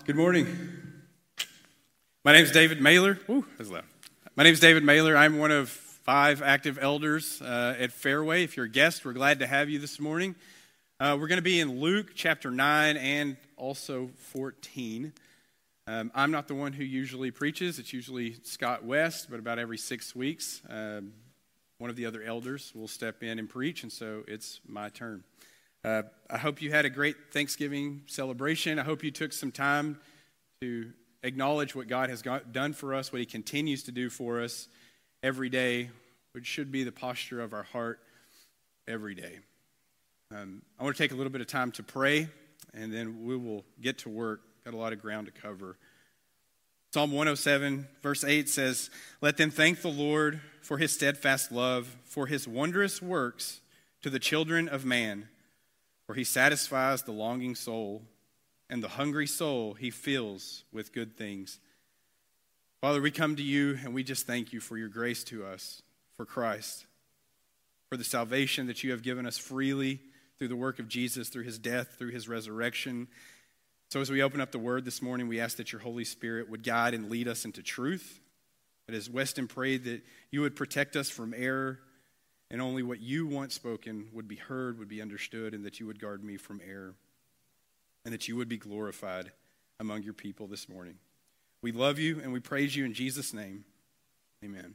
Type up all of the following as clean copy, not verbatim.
Good morning. My name is David Mailer. Woo, that's loud. My name is David Mailer. I'm one of 5 active elders at Fairway. If you're a guest, we're glad to have you this morning. We're going to be in Luke chapter 9 and also 14. I'm not the one who usually preaches. It's usually Scott West, but about every 6 weeks, one of the other elders will step in and preach, and so it's my turn. I hope you had a great Thanksgiving celebration. I hope you took some time to acknowledge what God has done for us, what He continues to do for us every day, which should be the posture of our heart every day. I want to take a little bit of time to pray, and then we will get to work. Got a lot of ground to cover. Psalm 107, verse 8 says, "Let them thank the Lord for His steadfast love, for His wondrous works to the children of man. For He satisfies the longing soul, and the hungry soul He fills with good things." Father, we come to You and we just thank You for Your grace to us, for Christ, for the salvation that You have given us freely through the work of Jesus, through His death, through His resurrection. So as we open up the Word this morning, we ask that Your Holy Spirit would guide and lead us into truth. But as Weston prayed, that You would protect us from error, and only what You want spoken would be heard, would be understood, and that You would guard me from error, and that You would be glorified among Your people this morning. We love You and we praise You in Jesus' name. Amen.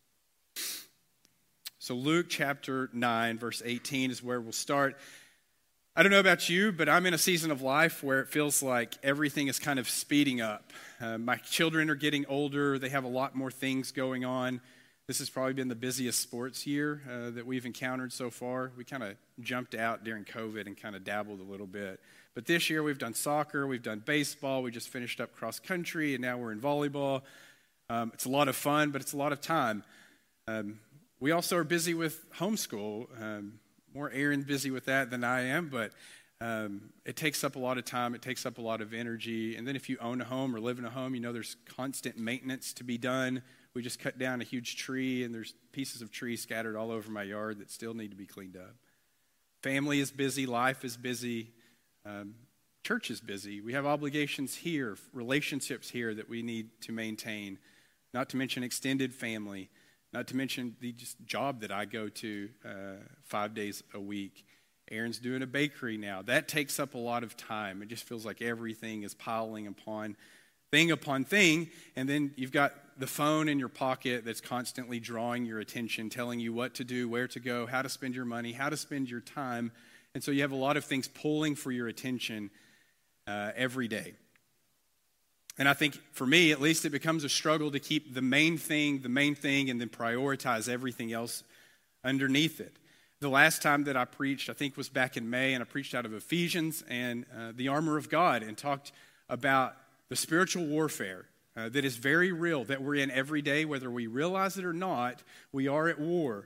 So Luke chapter 9, verse 18 is where we'll start. I don't know about you, but I'm in a season of life where it feels like everything is kind of speeding up. My children are getting older. They have a lot more things going on. This has probably been the busiest sports year that we've encountered so far. We kind of jumped out during COVID and kind of dabbled a little bit. But this year we've done soccer, we've done baseball, we just finished up cross country, and now we're in volleyball. It's a lot of fun, but it's a lot of time. We also are busy with homeschool. More Aaron busy with that than I am, but it takes up a lot of time. It takes up a lot of energy. And then if you own a home or live in a home, you know there's constant maintenance to be done. We just cut down a huge tree, and there's pieces of tree scattered all over my yard that still need to be cleaned up. Family is busy. Life is busy. Church is busy. We have obligations here, relationships here that we need to maintain, not to mention extended family, not to mention the just job that I go to 5 days a week. Aaron's doing a bakery now. That takes up a lot of time. It just feels like everything is piling upon thing, and then you've got the phone in your pocket that's constantly drawing your attention, telling you what to do, where to go, how to spend your money, how to spend your time. And so you have a lot of things pulling for your attention every day. And I think for me, at least, it becomes a struggle to keep the main thing, and then prioritize everything else underneath it. The last time that I preached, I think, was back in May, and I preached out of Ephesians and the armor of God and talked about the spiritual warfare that is very real, that we're in every day, whether we realize it or not. We are at war.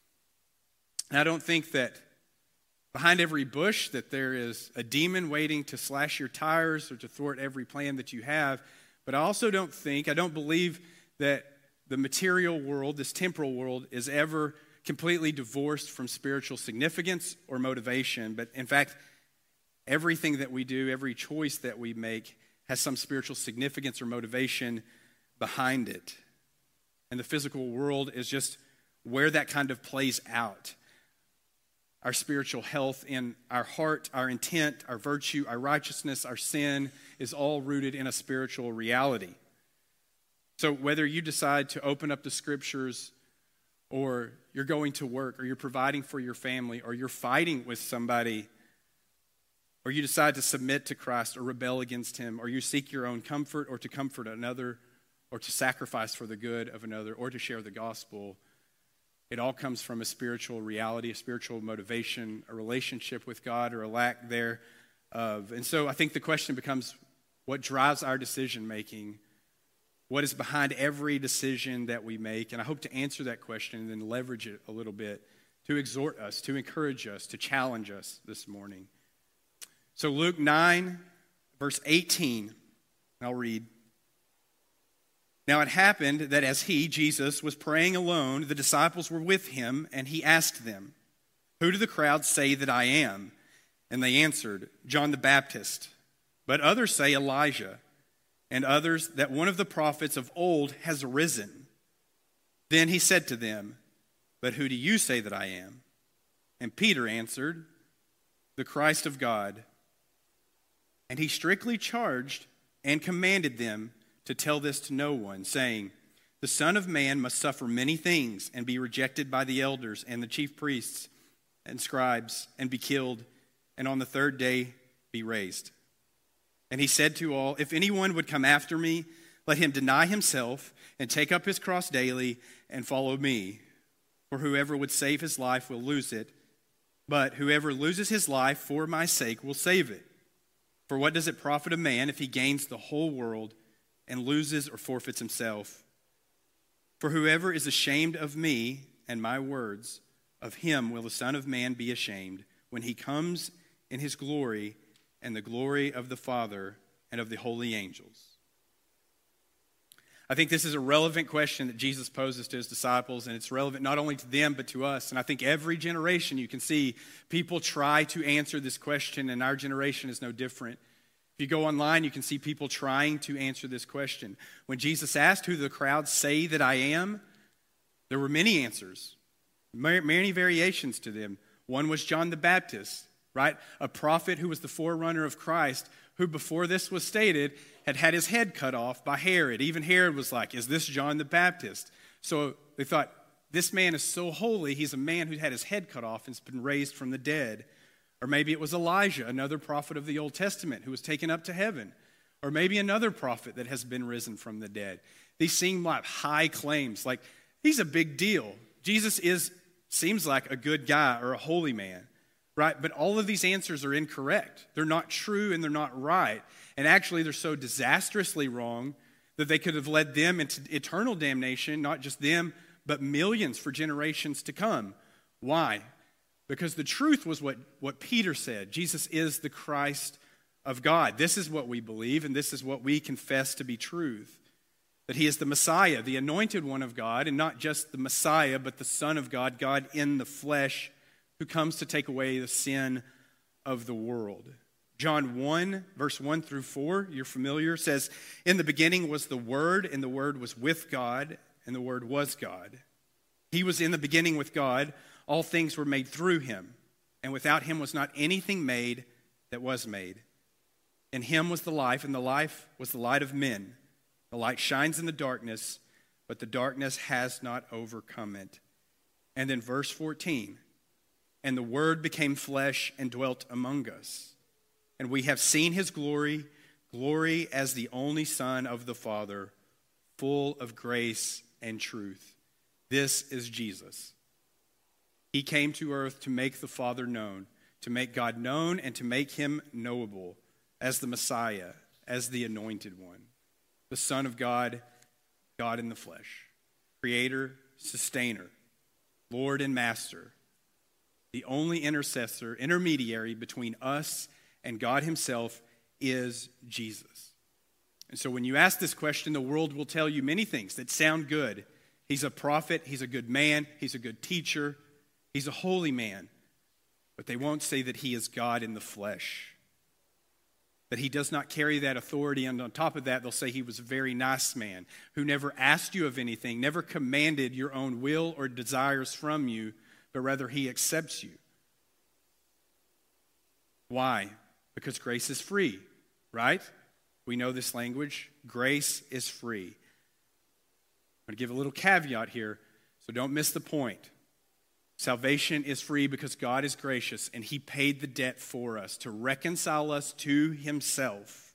And I don't think that behind every bush that there is a demon waiting to slash your tires or to thwart every plan that you have. But I don't believe that the material world, this temporal world, is ever completely divorced from spiritual significance or motivation. But in fact, everything that we do, every choice that we make has some spiritual significance or motivation behind it. And the physical world is just where that kind of plays out. Our spiritual health in our heart, our intent, our virtue, our righteousness, our sin is all rooted in a spiritual reality. So whether you decide to open up the scriptures, or you're going to work, or you're providing for your family, or you're fighting with somebody, or you decide to submit to Christ or rebel against Him, or you seek your own comfort or to comfort another, or to sacrifice for the good of another, or to share the gospel, it all comes from a spiritual reality, a spiritual motivation, a relationship with God, or a lack thereof. And so I think the question becomes, what drives our decision making? What is behind every decision that we make? And I hope to answer that question and then leverage it a little bit to exhort us, to encourage us, to challenge us this morning. So Luke 9, verse 18, I'll read. "Now it happened that as He, Jesus, was praying alone, the disciples were with Him, and He asked them, 'Who do the crowd say that I am?' And they answered, 'John the Baptist. But others say Elijah, and others that one of the prophets of old has arisen. Then he said to them, "But who do you say that I am?" And Peter answered, "The Christ of God." And he strictly charged and commanded them to tell this to no one, saying, "The Son of Man must suffer many things and be rejected by the elders and the chief priests and scribes and be killed, and on the third day be raised." And he said to all, "If anyone would come after me, let him deny himself and take up his cross daily and follow me. For whoever would save his life will lose it, but whoever loses his life for my sake will save it. For what does it profit a man if he gains the whole world and loses or forfeits himself? For whoever is ashamed of me and my words, of him will the Son of Man be ashamed when he comes in his glory and the glory of the Father and of the holy angels." I think this is a relevant question that Jesus poses to his disciples, and it's relevant not only to them but to us. And I think every generation you can see people try to answer this question, and our generation is no different. If you go online, you can see people trying to answer this question. When Jesus asked, "Who do the crowds say that I am?" there were many answers, many variations to them. One was John the Baptist, right? A prophet who was the forerunner of Christ, who before this was stated had had his head cut off by Herod. Even Herod was like, "Is this John the Baptist?" So they thought, this man is so holy, he's a man who had his head cut off and has been raised from the dead. Or maybe it was Elijah, another prophet of the Old Testament who was taken up to heaven. Or maybe another prophet that has been risen from the dead. These seem like high claims, like he's a big deal. Jesus seems like a good guy or a holy man. Right? But all of these answers are incorrect. They're not true and they're not right. And actually, they're so disastrously wrong that they could have led them into eternal damnation, not just them, but millions for generations to come. Why? Because the truth was what Peter said. Jesus is the Christ of God. This is what we believe, and this is what we confess to be truth. That he is the Messiah, the anointed one of God, and not just the Messiah, but the Son of God, God in the flesh, who comes to take away the sin of the world. John 1, verse 1 through 4, you're familiar, says, "In the beginning was the Word, and the Word was with God, and the Word was God. He was in the beginning with God. All things were made through him, and without him was not anything made that was made. In him was the life, and the life was the light of men. The light shines in the darkness, but the darkness has not overcome it." And then verse 14, "And the Word became flesh and dwelt among us. And we have seen his glory, glory as the only Son of the Father, full of grace and truth." This is Jesus. He came to earth to make the Father known, to make God known, and to make him knowable as the Messiah, as the anointed one, the Son of God, God in the flesh, Creator, Sustainer, Lord and Master, the only intermediary between us and God himself is Jesus. And so when you ask this question, the world will tell you many things that sound good. He's a prophet, he's a good man, he's a good teacher, he's a holy man. But they won't say that he is God in the flesh, that he does not carry that authority. And on top of that, they'll say he was a very nice man who never asked you of anything, never commanded your own will or desires from you, but rather he accepts you. Why? Because grace is free, right? We know this language. Grace is free. I'm going to give a little caveat here, so don't miss the point. Salvation is free because God is gracious, and he paid the debt for us to reconcile us to himself.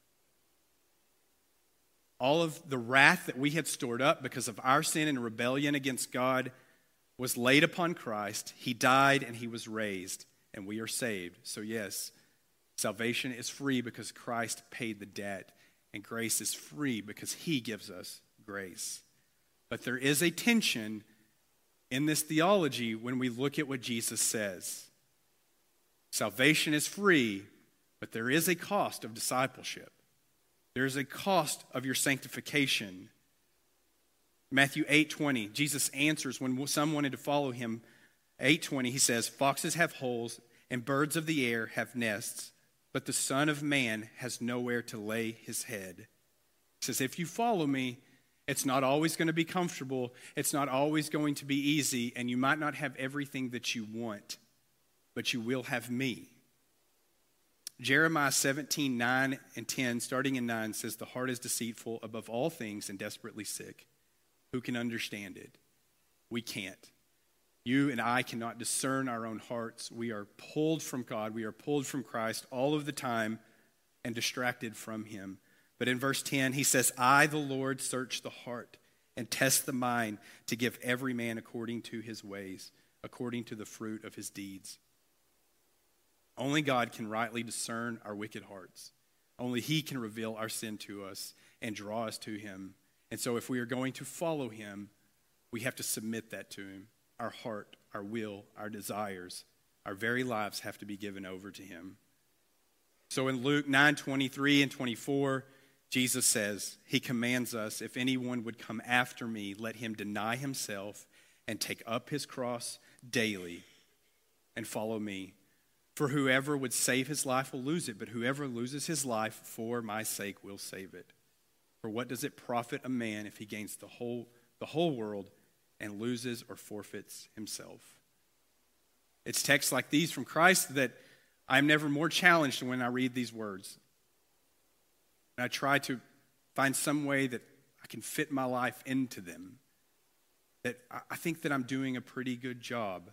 All of the wrath that we had stored up because of our sin and rebellion against God was laid upon Christ. He died and he was raised, and we are saved. So yes, salvation is free because Christ paid the debt, and grace is free because he gives us grace. But there is a tension in this theology when we look at what Jesus says. Salvation is free, but there is a cost of discipleship. There is a cost of your sanctification. Matthew 8:20, Jesus answers when some wanted to follow him. 8:20, he says, "Foxes have holes and birds of the air have nests, but the Son of Man has nowhere to lay his head." He says, if you follow me, it's not always going to be comfortable. It's not always going to be easy, and you might not have everything that you want, but you will have me. Jeremiah 17, 9 and 10, starting in 9, says, the heart is deceitful above all things and desperately sick. Who can understand it? We can't. You and I cannot discern our own hearts. We are pulled from God. We are pulled from Christ all of the time and distracted from him. But in verse 10, he says, I, the Lord, search the heart and test the mind to give every man according to his ways, according to the fruit of his deeds. Only God can rightly discern our wicked hearts. Only he can reveal our sin to us and draw us to him. And so if we are going to follow him, we have to submit that to him. Our heart, our will, our desires, our very lives have to be given over to him. So in Luke 9:23 and 24, Jesus says, he commands us, if anyone would come after me, let him deny himself and take up his cross daily and follow me. For whoever would save his life will lose it, but whoever loses his life for my sake will save it. For what does it profit a man if he gains the whole world and loses or forfeits himself? It's texts like these from Christ that I'm never more challenged when I read these words. And I try to find some way that I can fit my life into them. That I think that I'm doing a pretty good job.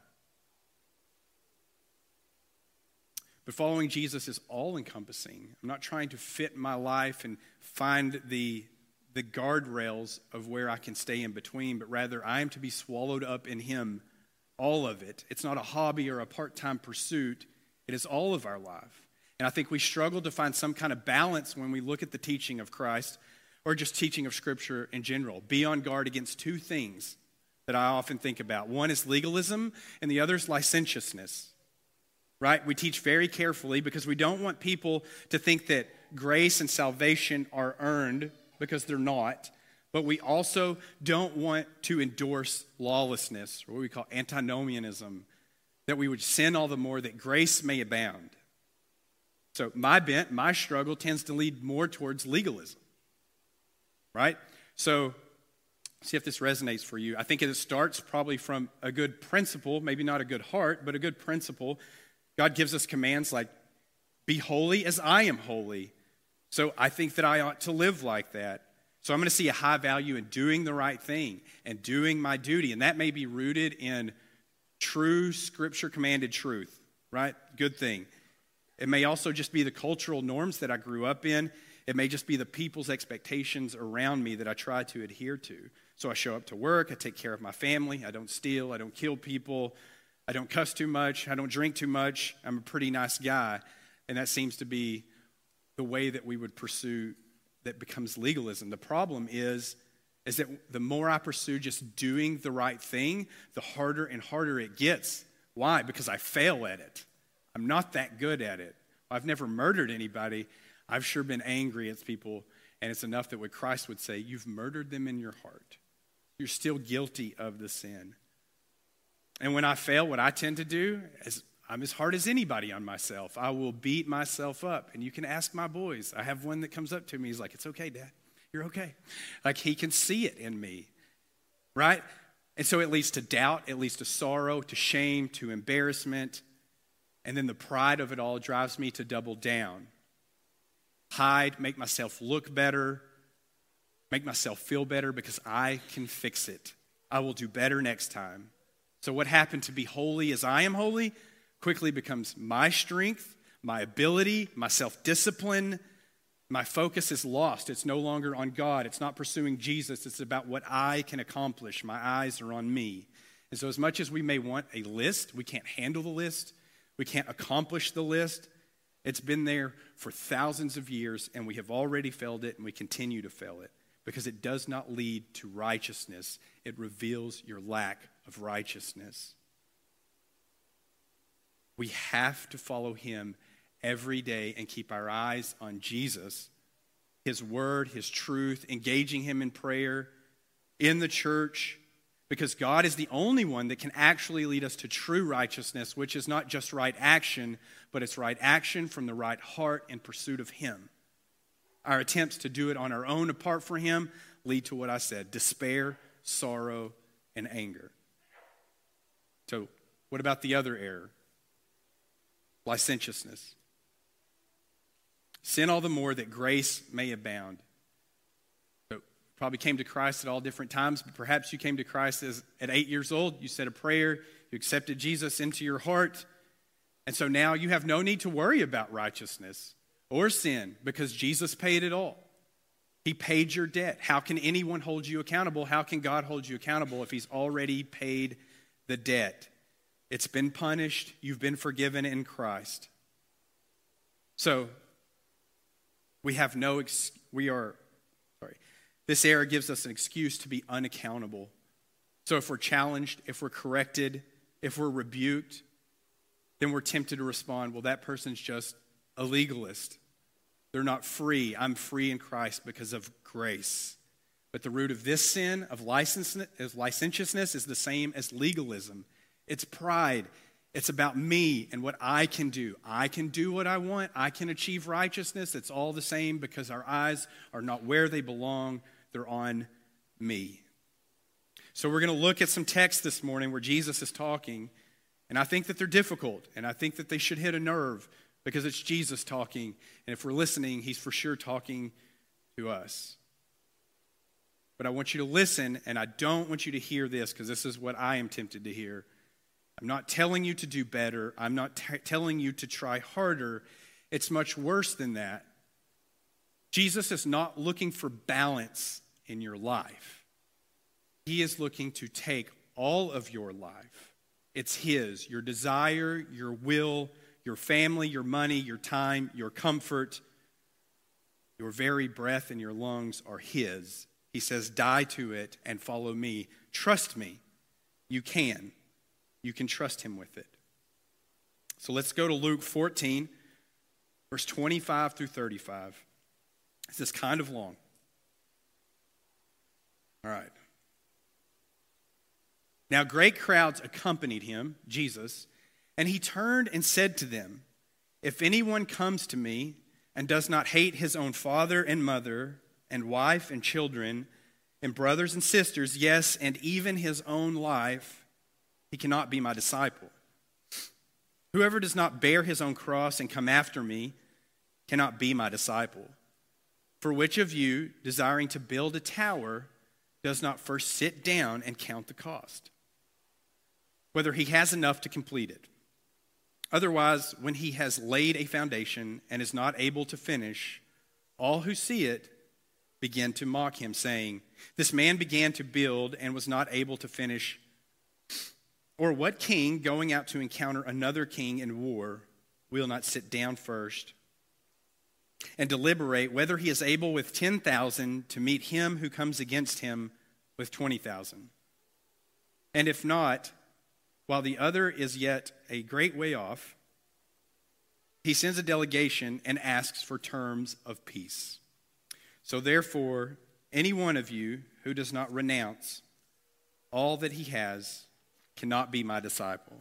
But following Jesus is all-encompassing. I'm not trying to fit my life and find the guardrails of where I can stay in between, but rather I am to be swallowed up in him, all of it. It's not a hobby or a part-time pursuit. It is all of our life. And I think we struggle to find some kind of balance when we look at the teaching of Christ or just teaching of Scripture in general. Be on guard against two things that I often think about. One is legalism, and the other is licentiousness. Right? We teach very carefully because we don't want people to think that grace and salvation are earned, because they're not. But we also don't want to endorse lawlessness, or what we call antinomianism, that we would sin all the more that grace may abound. So my bent, my struggle tends to lead more towards legalism. Right? So see if this resonates for you. I think it starts probably from a good principle, maybe not a good heart, but a good principle. God gives us commands like, be holy as I am holy. So I think that I ought to live like that. So I'm going to see a high value in doing the right thing and doing my duty. And that may be rooted in true Scripture-commanded truth, right? Good thing. It may also just be the cultural norms that I grew up in. It may just be the people's expectations around me that I try to adhere to. So I show up to work, I take care of my family, I don't steal, I don't kill people, I don't cuss too much, I don't drink too much, I'm a pretty nice guy. And that seems to be the way that we would pursue that becomes legalism. The problem is that the more I pursue just doing the right thing, the harder and harder it gets. Why? Because I fail at it. I'm not that good at it. I've never murdered anybody. I've sure been angry at people, and it's enough that what Christ would say, you've murdered them in your heart. You're still guilty of the sin. And when I fail, what I tend to do is I'm as hard as anybody on myself. I will beat myself up. And you can ask my boys. I have one that comes up to me. He's like, it's okay, Dad. You're okay. Like he can see it in me, right? And so it leads to doubt. It leads to sorrow, to shame, to embarrassment. And then the pride of it all drives me to double down. Hide, make myself look better, make myself feel better because I can fix it. I will do better next time. So what happened to be holy as I am holy quickly becomes my strength, my ability, my self-discipline. My focus is lost. It's no longer on God. It's not pursuing Jesus. It's about what I can accomplish. My eyes are on me. And so as much as we may want a list, we can't handle the list. We can't accomplish the list. It's been there for thousands of years, and we have already failed it, and we continue to fail it because it does not lead to righteousness. It reveals your lack of righteousness. We have to follow him every day and keep our eyes on Jesus, his word, his truth, engaging him in prayer, in the church, because God is the only one that can actually lead us to true righteousness, which is not just right action, but it's right action from the right heart in pursuit of him. Our attempts to do it on our own apart from him lead to what I said: despair, sorrow, and anger. So what about the other error? Licentiousness. Sin all the more that grace may abound. So probably came to Christ at all different times, but perhaps you came to Christ at 8 years old. You said a prayer, you accepted Jesus into your heart, and so now you have no need to worry about righteousness or sin because Jesus paid it all. He paid your debt. How can anyone hold you accountable? How can God hold you accountable if he's already paid the debt? It's been punished. You've been forgiven in Christ. So we have this error gives us an excuse to be unaccountable. So if we're challenged, if we're corrected, if we're rebuked, then we're tempted to respond, well, that person's just a legalist. They're not free. I'm free in Christ because of grace. But the root of this sin, of licentiousness, is the same as legalism. It's pride. It's about me and what I can do. I can do what I want. I can achieve righteousness. It's all the same because our eyes are not where they belong. They're on me. So we're going to look at some texts this morning where Jesus is talking, and I think that they're difficult, and I think that they should hit a nerve because it's Jesus talking, and if we're listening, he's for sure talking to us. But I want you to listen, and I don't want you to hear this because this is what I am tempted to hear. I'm not telling you to do better. I'm not telling you to try harder. It's much worse than that. Jesus is not looking for balance in your life. He is looking to take all of your life. It's his, your desire, your will, your family, your money, your time, your comfort, your very breath in your lungs are his. He says, die to it and follow me. Trust me. You can. You can trust him with it. So let's go to Luke 14, verse 25 through 35. This is kind of long. All right. Now great crowds accompanied him, Jesus, and he turned and said to them, if anyone comes to me and does not hate his own father and mother and wife and children and brothers and sisters, yes, and even his own life, he cannot be my disciple. Whoever does not bear his own cross and come after me cannot be my disciple. For which of you, desiring to build a tower, does not first sit down and count the cost, whether he has enough to complete it? Otherwise, when he has laid a foundation and is not able to finish, all who see it begin to mock him, saying, this man began to build and was not able to finish. Or what king, going out to encounter another king in war, will not sit down first and deliberate whether he is able with 10,000 to meet him who comes against him with 20,000? And if not, while the other is yet a great way off, he sends a delegation and asks for terms of peace. So therefore, any one of you who does not renounce all that he has cannot be my disciple.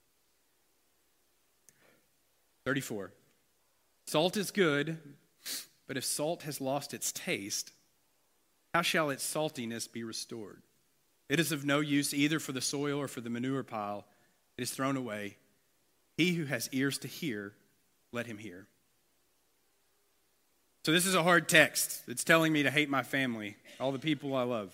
34. Salt is good, but if salt has lost its taste, how shall its saltiness be restored? It is of no use either for the soil or for the manure pile. It is thrown away. He who has ears to hear, let him hear. So this is a hard text. It's telling me to hate my family, all the people I love.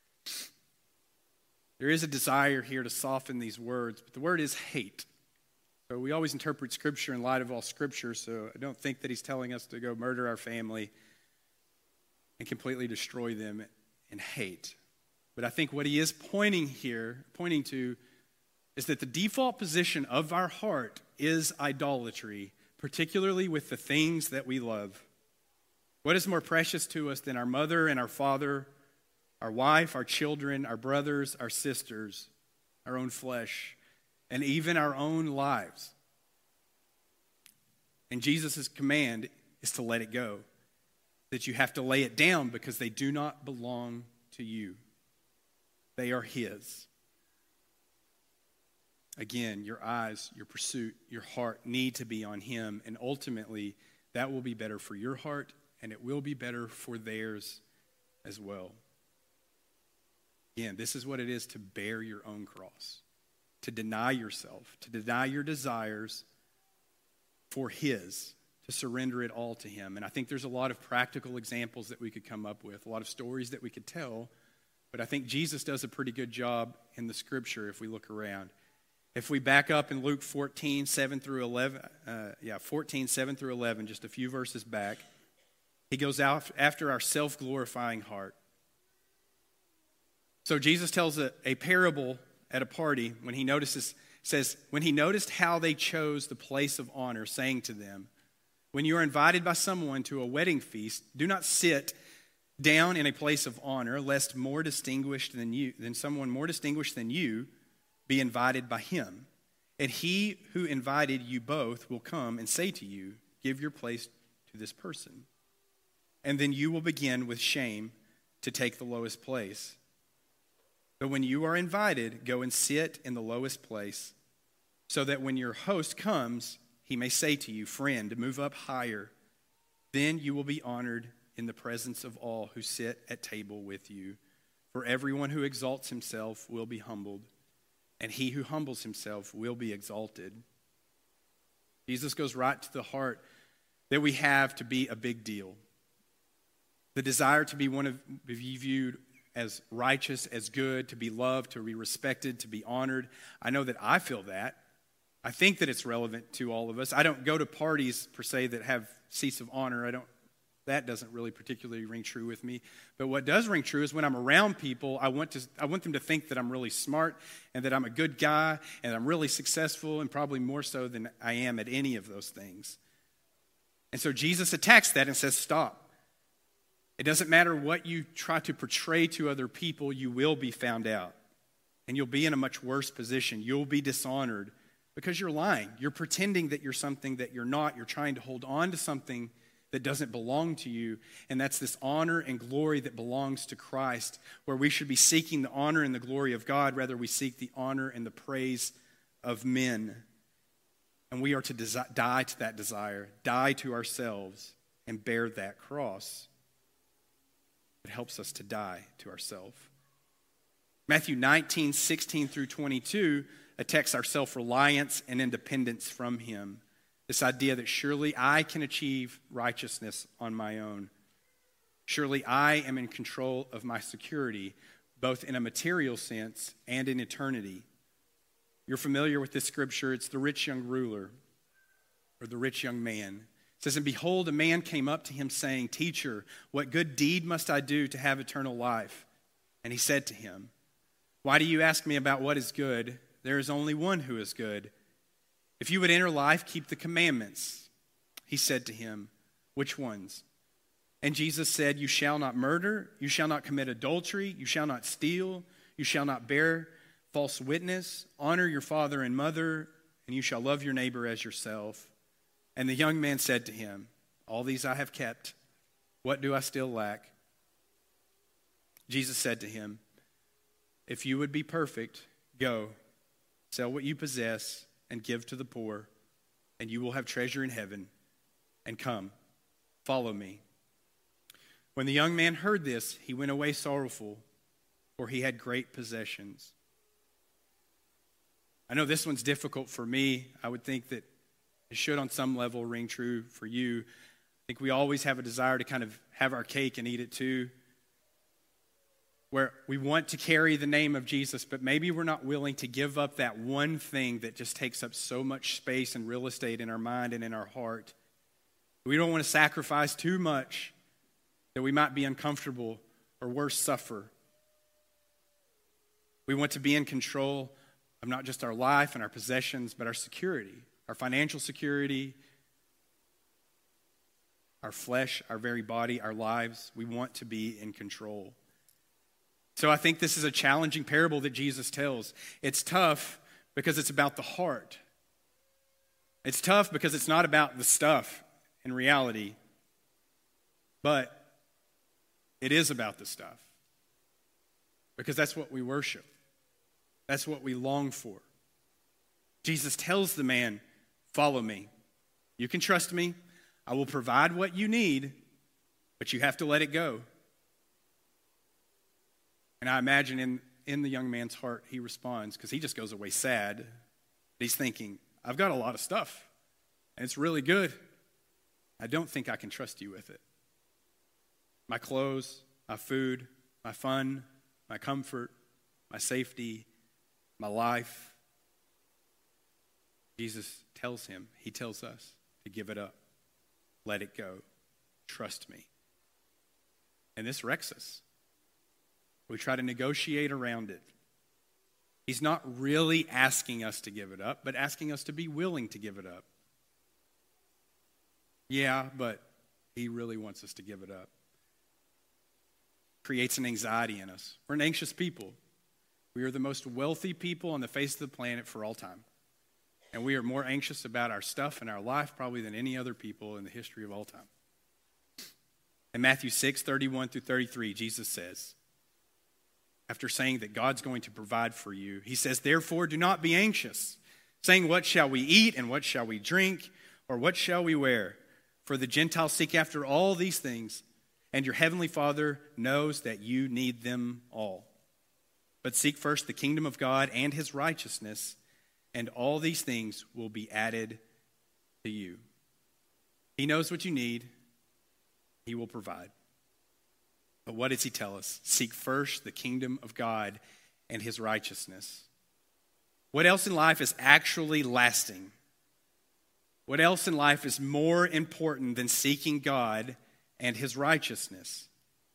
There is a desire here to soften these words, but the word is hate. So we always interpret Scripture in light of all Scripture, so I don't think that he's telling us to go murder our family and completely destroy them in hate. But I think what he is pointing to, is that the default position of our heart is idolatry, particularly with the things that we love. What is more precious to us than our mother and our father, our wife, our children, our brothers, our sisters, our own flesh, and even our own lives? And Jesus' command is to let it go, that you have to lay it down because they do not belong to you. They are his. Again, your eyes, your pursuit, your heart need to be on him, and ultimately that will be better for your heart and it will be better for theirs as well. Again, this is what it is to bear your own cross, to deny yourself, to deny your desires for his, to surrender it all to him. And I think there's a lot of practical examples that we could come up with, a lot of stories that we could tell, but I think Jesus does a pretty good job in the scripture if we look around. If we back up in Luke 14, 7 through 11, 14, 7 through 11, just a few verses back, he goes out after our self-glorifying heart. So Jesus tells a parable at a party when he says, when he noticed how they chose the place of honor, saying to them, when you are invited by someone to a wedding feast, do not sit down in a place of honor, lest someone more distinguished than you be invited by him. And he who invited you both will come and say to you, give your place to this person. And then you will begin with shame to take the lowest place. But when you are invited, go and sit in the lowest place, so that when your host comes, he may say to you, friend, move up higher. Then you will be honored in the presence of all who sit at table with you. For everyone who exalts himself will be humbled, and he who humbles himself will be exalted. Jesus goes right to the heart that we have to be a big deal. The desire to be viewed as righteous, as good, to be loved, to be respected, to be honored. I know that I feel that. I think that it's relevant to all of us. I don't go to parties, per se, that have seats of honor. That doesn't really particularly ring true with me. But what does ring true is when I'm around people, I want them to think that I'm really smart and that I'm a good guy and I'm really successful, and probably more so than I am at any of those things. And so Jesus attacks that and says, stop. It doesn't matter what you try to portray to other people, you will be found out. And you'll be in a much worse position. You'll be dishonored because you're lying. You're pretending that you're something that you're not. You're trying to hold on to something that doesn't belong to you. And that's this honor and glory that belongs to Christ, where we should be seeking the honor and the glory of God, rather we seek the honor and the praise of men. And we are to die to that desire, die to ourselves, and bear that cross. It helps us to die to ourselves. Matthew 19, 16 through 22 attacks our self-reliance and independence from him. This idea that surely I can achieve righteousness on my own. Surely I am in control of my security, both in a material sense and in eternity. You're familiar with this scripture. It's the rich young ruler, or the rich young man. It says, and behold, a man came up to him saying, Teacher, what good deed must I do to have eternal life? And he said to him, why do you ask me about what is good? There is only one who is good. If you would enter life, keep the commandments. He said to him, which ones? And Jesus said, you shall not murder, you shall not commit adultery, you shall not steal, you shall not bear false witness, honor your father and mother, and you shall love your neighbor as yourself. And the young man said to him, all these I have kept. What do I still lack? Jesus said to him, if you would be perfect, go, sell what you possess and give to the poor, and you will have treasure in heaven. And come, follow me. When the young man heard this, he went away sorrowful, for he had great possessions. I know this one's difficult for me. I would think that it should on some level ring true for you. I think we always have a desire to kind of have our cake and eat it too, where we want to carry the name of Jesus, but maybe we're not willing to give up that one thing that just takes up so much space and real estate in our mind and in our heart. We don't want to sacrifice too much that we might be uncomfortable or worse, suffer. We want to be in control of not just our life and our possessions, but our security, our financial security, our flesh, our very body, our lives. We want to be in control. So I think this is a challenging parable that Jesus tells. It's tough because it's about the heart. It's tough because it's not about the stuff in reality, but it is about the stuff because that's what we worship. That's what we long for. Jesus tells the man, follow me. You can trust me. I will provide what you need, but you have to let it go. And I imagine in the young man's heart, he responds, because he just goes away sad. He's thinking, I've got a lot of stuff, and it's really good. I don't think I can trust you with it. My clothes, my food, my fun, my comfort, my safety, my life. Jesus tells him, he tells us to give it up. Let it go. Trust me. And this wrecks us. We try to negotiate around it. He's not really asking us to give it up, but asking us to be willing to give it up. Yeah, but he really wants us to give it up. Creates an anxiety in us. We're an anxious people. We are the most wealthy people on the face of the planet for all time. And we are more anxious about our stuff and our life probably than any other people in the history of all time. In Matthew 6:31-33, Jesus says, after saying that God's going to provide for you, he says, therefore do not be anxious, saying, what shall we eat and what shall we drink, or what shall we wear? For the Gentiles seek after all these things, and your heavenly Father knows that you need them all. But seek first the kingdom of God and his righteousness, and all these things will be added to you. He knows what you need. He will provide. But what does he tell us? Seek first the kingdom of God and his righteousness. What else in life is actually lasting? What else in life is more important than seeking God and his righteousness?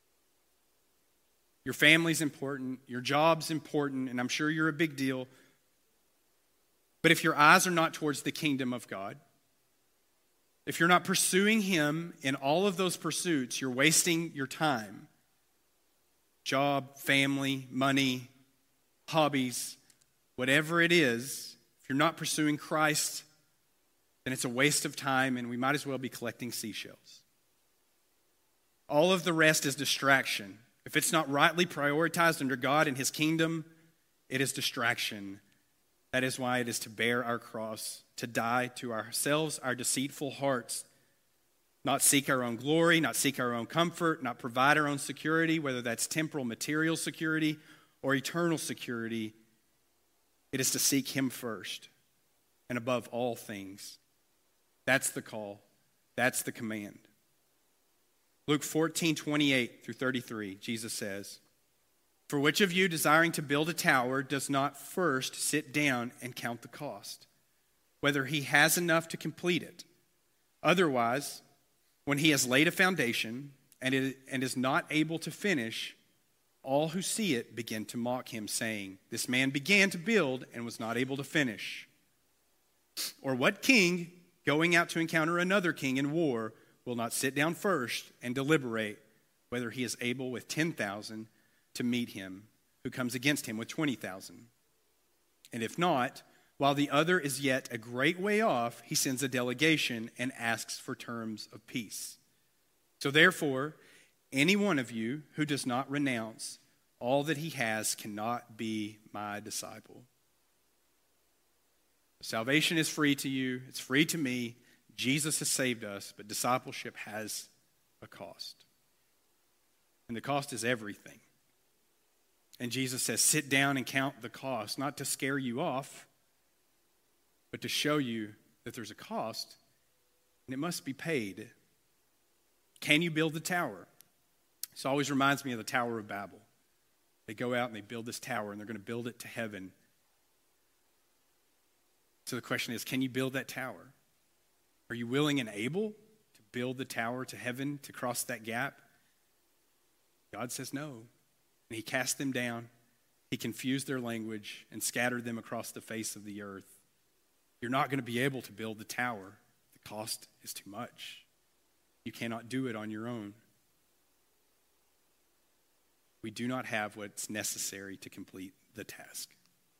Your family's important, your job's important, and I'm sure you're a big deal. But if your eyes are not towards the kingdom of God, if you're not pursuing him in all of those pursuits, you're wasting your time. Job, family, money, hobbies, whatever it is, if you're not pursuing Christ, then it's a waste of time and we might as well be collecting seashells. All of the rest is distraction. If it's not rightly prioritized under God and his kingdom, it is distraction. That is why it is to bear our cross, to die to ourselves, our deceitful hearts, not seek our own glory, not seek our own comfort, not provide our own security, whether that's temporal material security or eternal security. It is to seek him first and above all things. That's the call. That's the command. Luke 14:28-33, Jesus says, for which of you desiring to build a tower does not first sit down and count the cost, whether he has enough to complete it? Otherwise, when he has laid a foundation and is not able to finish, all who see it begin to mock him, saying, this man began to build and was not able to finish. Or what king, going out to encounter another king in war, will not sit down first and deliberate whether he is able with 10,000 to meet him who comes against him with 20,000? And if not, while the other is yet a great way off, he sends a delegation and asks for terms of peace. So therefore, any one of you who does not renounce all that he has cannot be my disciple. Salvation is free to you. It's free to me. Jesus has saved us, but discipleship has a cost. And the cost is everything. And Jesus says, sit down and count the cost, not to scare you off, but to show you that there's a cost and it must be paid. Can you build the tower? This always reminds me of the Tower of Babel. They go out and they build this tower and they're going to build it to heaven. So the question is, can you build that tower? Are you willing and able to build the tower to heaven, to cross that gap? God says no. And he cast them down. He confused their language and scattered them across the face of the earth. You're not going to be able to build the tower. The cost is too much. You cannot do it on your own. We do not have what's necessary to complete the task.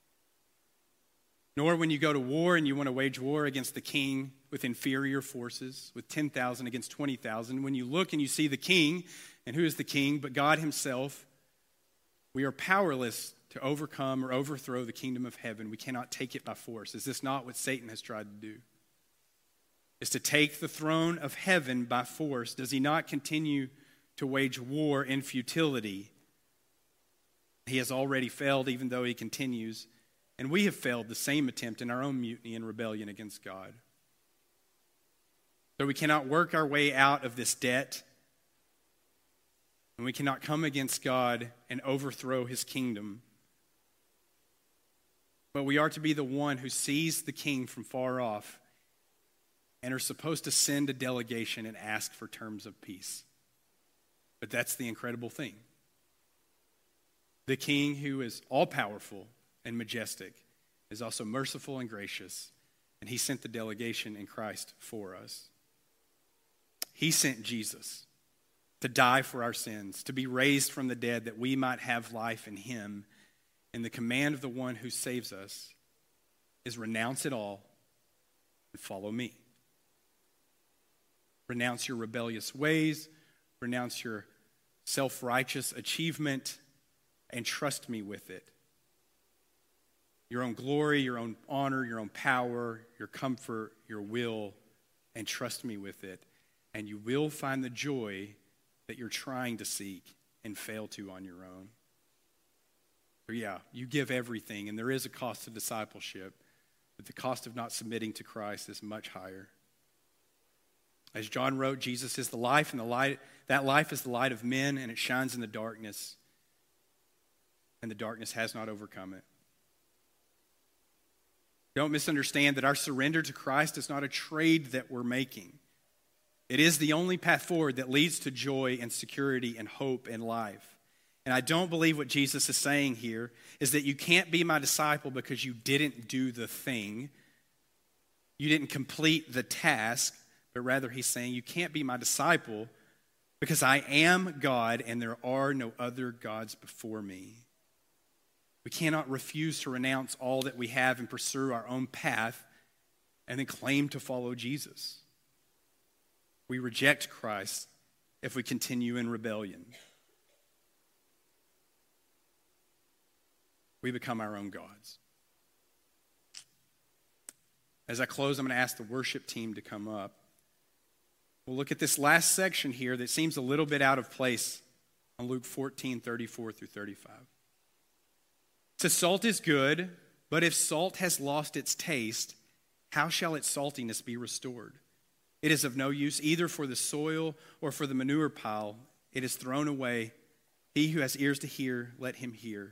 Nor when you go to war and you want to wage war against the king with inferior forces, with 10,000 against 20,000, when you look and you see the king, and who is the king but God himself, we are powerless to overcome or overthrow the kingdom of heaven. We cannot take it by force. Is this not what Satan has tried to do? Is to take the throne of heaven by force. Does he not continue to wage war in futility. He has already failed, even though he continues. And we have failed the same attempt in our own mutiny and rebellion against God. So we cannot work our way out of this debt. And we cannot come against God and overthrow his kingdom. But we are to be the one who sees the king from far off and are supposed to send a delegation and ask for terms of peace. But that's the incredible thing. The king, who is all-powerful and majestic, is also merciful and gracious, and he sent the delegation in Christ for us. He sent Jesus to die for our sins, to be raised from the dead that we might have life in him. And the command of the one who saves us is renounce it all and follow me. Renounce your rebellious ways, renounce your self-righteous achievement, and trust me with it. Your own glory, your own honor, your own power, your comfort, your will, and trust me with it. And you will find the joy that you're trying to seek and fail to on your own. So yeah, you give everything, and there is a cost to discipleship, but the cost of not submitting to Christ is much higher. As John wrote, Jesus is the life, and that life is the light of men, and it shines in the darkness, and the darkness has not overcome it. Don't misunderstand that our surrender to Christ is not a trade that we're making. It is the only path forward that leads to joy and security and hope and life. And I don't believe what Jesus is saying here is that you can't be my disciple because you didn't do the thing. You didn't complete the task, but rather he's saying you can't be my disciple because I am God and there are no other gods before me. We cannot refuse to renounce all that we have and pursue our own path and then claim to follow Jesus. We reject Christ if we continue in rebellion. We become our own gods. As I close, I'm going to ask the worship team to come up. We'll look at this last section here that seems a little bit out of place on Luke 14, 34 through 35. It says, salt is good, but if salt has lost its taste, how shall its saltiness be restored? It is of no use either for the soil or for the manure pile. It is thrown away. He who has ears to hear, let him hear.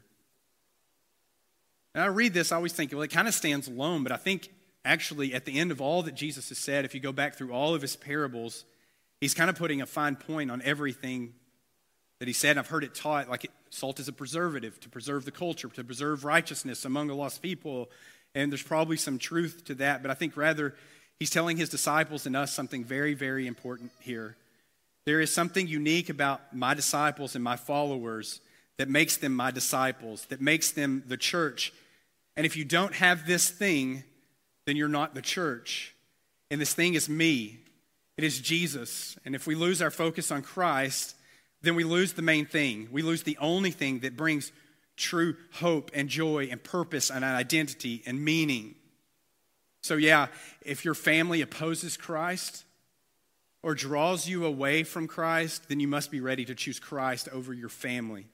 And I read this, I always think, well, it kind of stands alone, but I think actually at the end of all that Jesus has said, if you go back through all of his parables, he's kind of putting a fine point on everything that he said. And I've heard it taught like salt is a preservative to preserve the culture, to preserve righteousness among the lost people. And there's probably some truth to that, but I think rather he's telling his disciples and us something very, very important here. There is something unique about my disciples and my followers that makes them my disciples, that makes them the church. And if you don't have this thing, then you're not the church. And this thing is me. It is Jesus. And if we lose our focus on Christ, then we lose the main thing. We lose the only thing that brings true hope and joy and purpose and identity and meaning. So yeah, if your family opposes Christ or draws you away from Christ, then you must be ready to choose Christ over your family.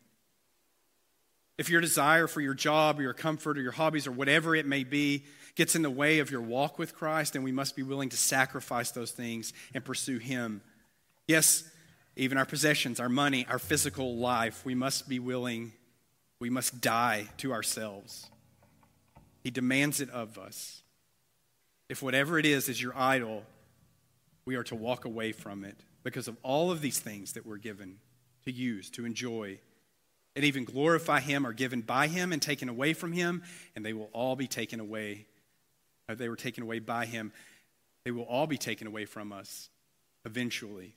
If your desire for your job or your comfort or your hobbies or whatever it may be gets in the way of your walk with Christ, then we must be willing to sacrifice those things and pursue him. Yes, even our possessions, our money, our physical life, we must be willing, we must die to ourselves. He demands it of us. If whatever it is your idol, we are to walk away from it because of all of these things that we're given to use, to enjoy, and even glorify him are given by him and taken away from him, and they will all be taken away. They were taken away by him. They will all be taken away from us eventually.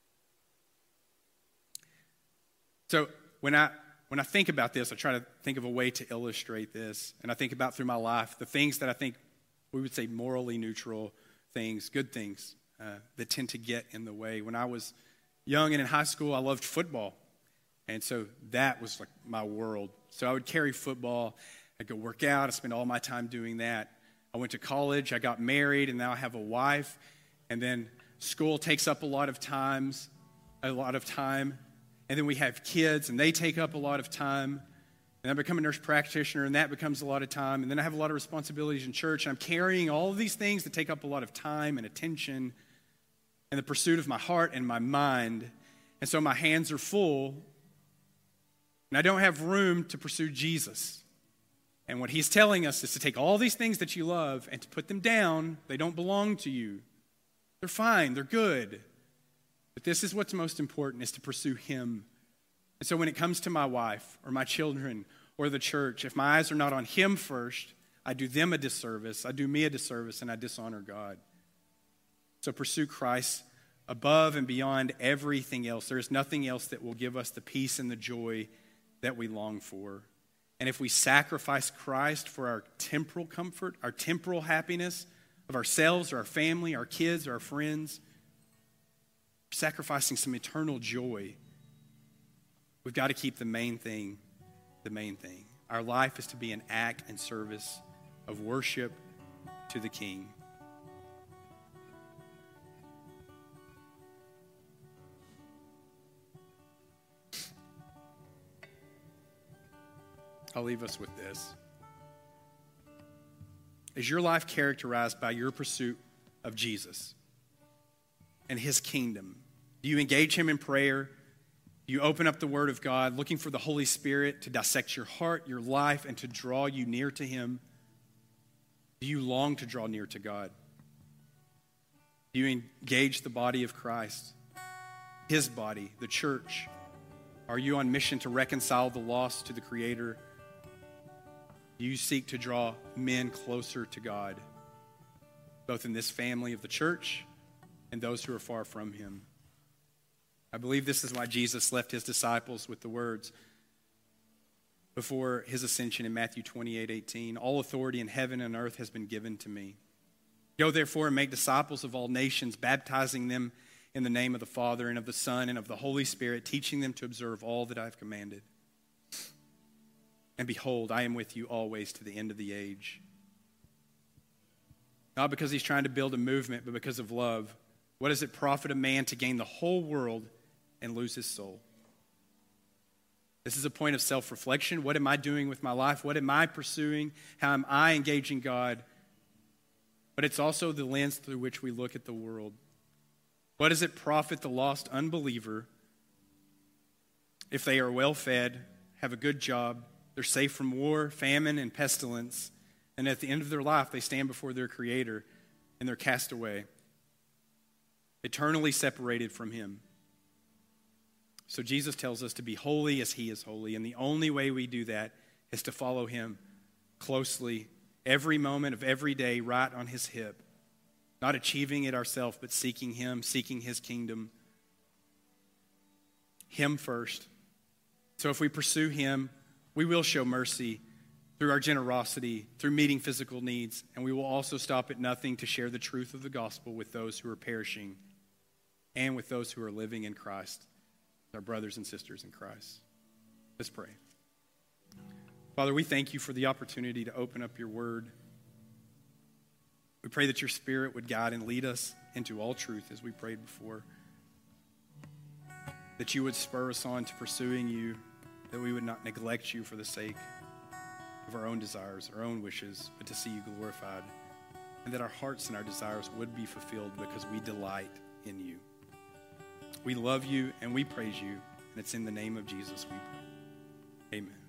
So when I think about this, I try to think of a way to illustrate this, and I think about through my life the things that I think we would say morally neutral things, good things that tend to get in the way. When I was young and in high school, I loved football. And so that was like my world. So I would carry football. I'd go work out. I spend all my time doing that. I went to college. I got married, and now I have a wife. And then school takes up a lot of times. a lot of time. And then we have kids, and they take up a lot of time. And I become a nurse practitioner, and that becomes a lot of time. And then I have a lot of responsibilities in church, and I'm carrying all of these things that take up a lot of time and attention and the pursuit of my heart and my mind. And so my hands are full, and I don't have room to pursue Jesus. And what he's telling us is to take all these things that you love and to put them down. They don't belong to you. They're fine. They're good. But this is what's most important, is to pursue him. And so when it comes to my wife or my children or the church, if my eyes are not on him first, I do them a disservice, I do me a disservice, and I dishonor God. So pursue Christ above and beyond everything else. There is nothing else that will give us the peace and the joy that we long for. And if we sacrifice Christ for our temporal comfort, our temporal happiness of ourselves or our family, our kids or our friends, sacrificing some eternal joy, we've got to keep the main thing the main thing. Our life is to be an act and service of worship to the King. I'll leave us with this. Is your life characterized by your pursuit of Jesus and his kingdom? Do you engage him in prayer? Do you open up the Word of God, looking for the Holy Spirit to dissect your heart, your life, and to draw you near to him? Do you long to draw near to God? Do you engage the body of Christ, his body, the church? Are you on mission to reconcile the lost to the Creator? Do you seek to draw men closer to God, both in this family of the church and those who are far from him? I believe this is why Jesus left his disciples with the words before his ascension in Matthew 28:18. All authority in heaven and earth has been given to me. Go therefore and make disciples of all nations, baptizing them in the name of the Father and of the Son and of the Holy Spirit, teaching them to observe all that I have commanded. And behold, I am with you always to the end of the age. Not because he's trying to build a movement, but because of love. What does it profit a man to gain the whole world and lose his soul? This is a point of self-reflection. What am I doing with my life? What am I pursuing? How am I engaging God? But it's also the lens through which we look at the world. What does it profit the lost unbeliever if they are well-fed, have a good job, they're safe from war, famine, and pestilence, and at the end of their life, they stand before their Creator and they're cast away, eternally separated from him? So Jesus tells us to be holy as he is holy, and the only way we do that is to follow him closely every moment of every day, right on his hip, not achieving it ourselves, but seeking him, seeking his kingdom, him first. So if we pursue him, we will show mercy through our generosity, through meeting physical needs, and we will also stop at nothing to share the truth of the gospel with those who are perishing and with those who are living in Christ, our brothers and sisters in Christ. Let's pray. Father, we thank you for the opportunity to open up your word. We pray that your Spirit would guide and lead us into all truth as we prayed before, that you would spur us on to pursuing you, that we would not neglect you for the sake of our own desires, our own wishes, but to see you glorified, and that our hearts and our desires would be fulfilled because we delight in you. We love you and we praise you, and it's in the name of Jesus we pray. Amen.